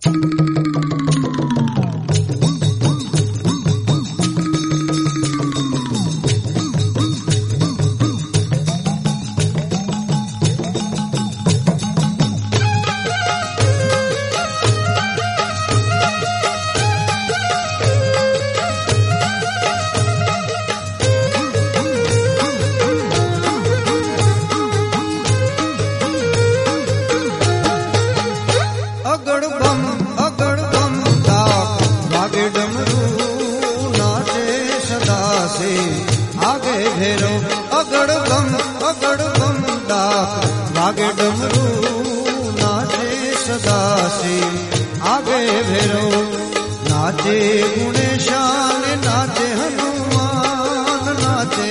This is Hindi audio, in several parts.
वागे डमरू नाचे सदा से आगे भेरो नाचे गुणेशान नाचे हनुमान नाचे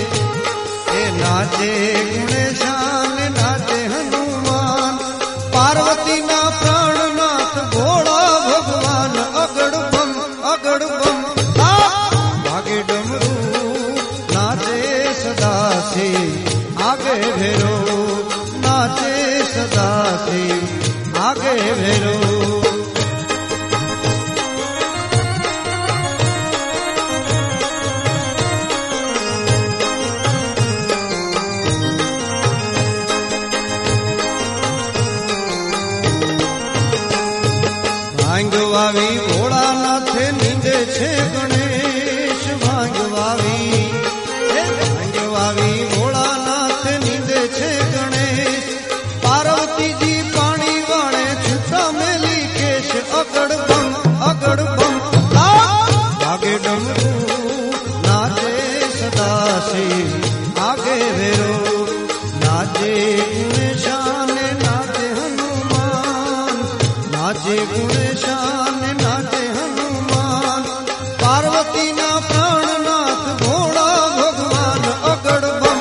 नाचे गुणेशान नाचे हनुमान पार्वती ना प्राणनाथ भोला भगवान अगड़ बम वागे डमरू नाचे सदा से आगे भेरो नाचे सदा से आगे भेरो भांगवावी भोलानाथ नींदे छे गणेश भांगवावी भोलानाथ नींदे छे गणेश पार्वती जी पानी वाणे छूटा मेली केश अगड़ बम आगे डमरू नाचे सदा से आगे भेरो नाचे गुणेशान नाचे हनुमान नाचे गुणेशान नाचे हनुमान पार्वती ना प्राणनाथ भोला भगवान अगड़ बम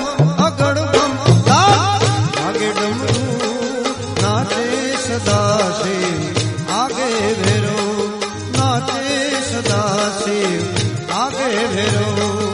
आगे डमरू नाचे सदा से आगे भेरो नाचे सदा से आगे भेरो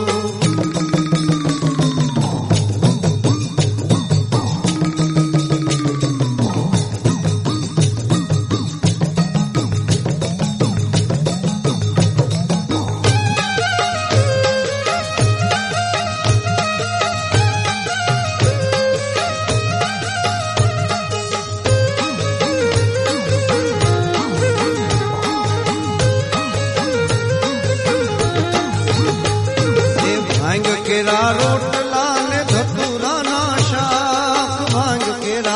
केरा रोटला ने धतूरा ना शाक भांग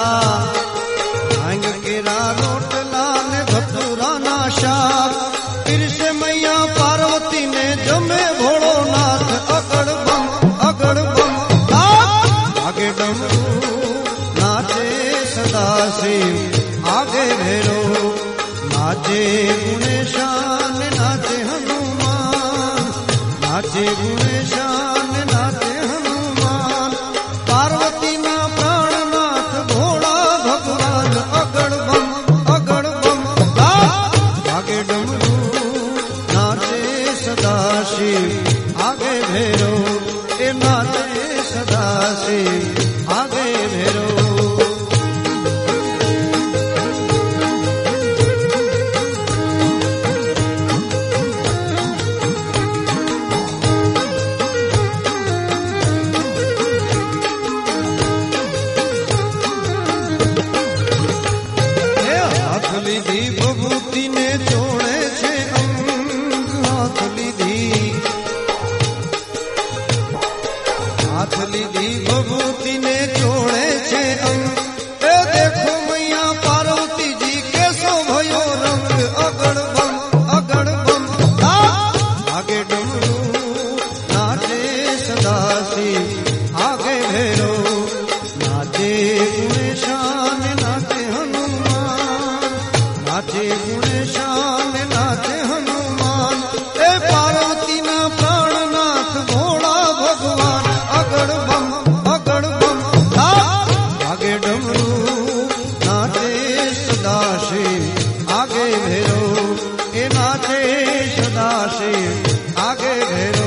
केरा रोटला ने धतूरा ना शाक फिर से मैया पार्वती ने जमे भोलो नाथ अगड़ बम आगे डमरू नाचे सदा से आगे भेरो नाचे गुणेशान नाचे हनुमान नाचे गुणेशान नाचे हनुमान पार्वती ना प्राणनाथ भोला भगवान अगड़ बम आगे डमरू नाचे सदा से आगे भेरो ए नाचे सदा से आगे भेरो लीधी भभूति ने जोड़े छे अंग हाथ लीधी भभूति ने जोड़े छे अंग ए देखो मैया पार्वती जी कैसो भयो रंग अगड़ बम आगे डमरू नाचे सदा से आगे भेरो नाचे गुणेशान नाचे हनुमान नाचे गुणेशान नाचे हनुमान ए पार्वती ना प्राणनाथ भोला भगवान अगड़ बम आगे डमरू नाचे सदा से आगे भेरो ए नाचे सदा से आगे भेरो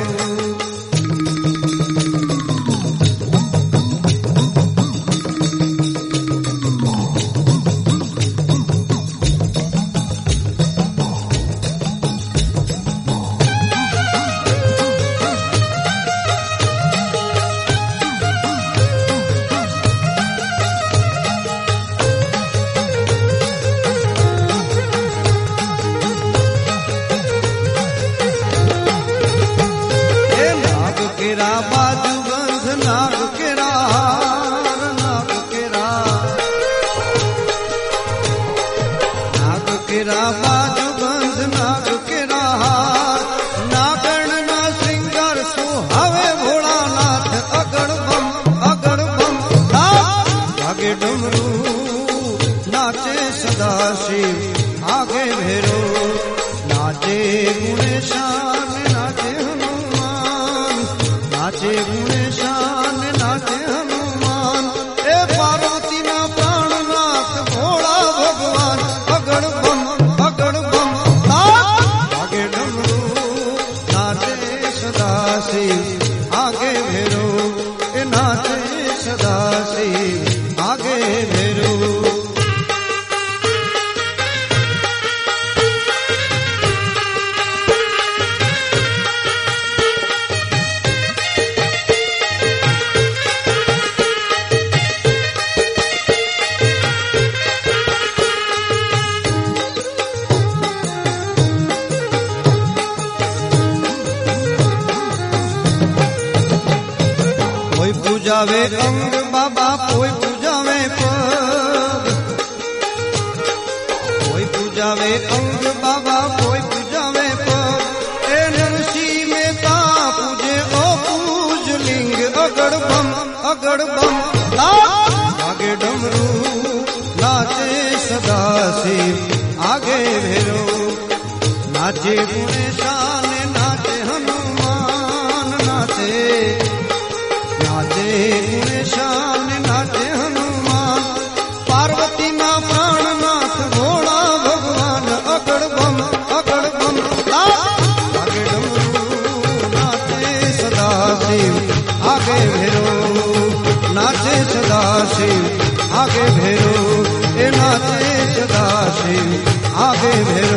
केरा बाजू बंध नाग केरा हार नागण ना श्रृंगार सो हवे भोलानाथ अगड़ बम आगे डमरू नाचे सदाशिव आगे भैरो नाचे गुणेशान नाचे हनुमान नाचे गुणेशान नाचे हनुमान ए पार्वती ना प्राणनाथ भोला भगवान अगड़ बम आगे डमरू नाचे सदाशिव आगे भैरो ए नाचे सदाशिव आगे भैरो कोई पूजावे अंग बाबा कोई पूजावे पग कोई पूजावे अंग बाबा कोई पूजावे पग ए नरसी में ता पूजे ओ पूज लिंग अगड़ बम आगे डमरू नाचे सदाशिव आगे भैरो नाचे गुणेशान नाचे हनुमान नाचे गुणेशान नाचे हनुमान पार्वती ना प्राणनाथ भोला भगवान अगड़ बम आगे डमरू नाचे सदाशिव आगे भैरो नाचे सदाशिव आगे भैरो ए नाचे सदाशिव आगे भैरो